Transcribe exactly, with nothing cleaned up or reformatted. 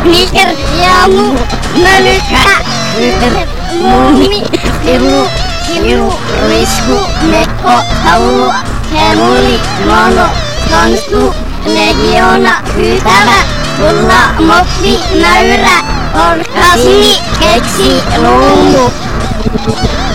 mikir jamu mölykkä kyter muumi piru kiru ruisku mekko taulu hemuli mono tonsku legiona hyytävä pulla moppi mäyrä orgasmi keksi lumu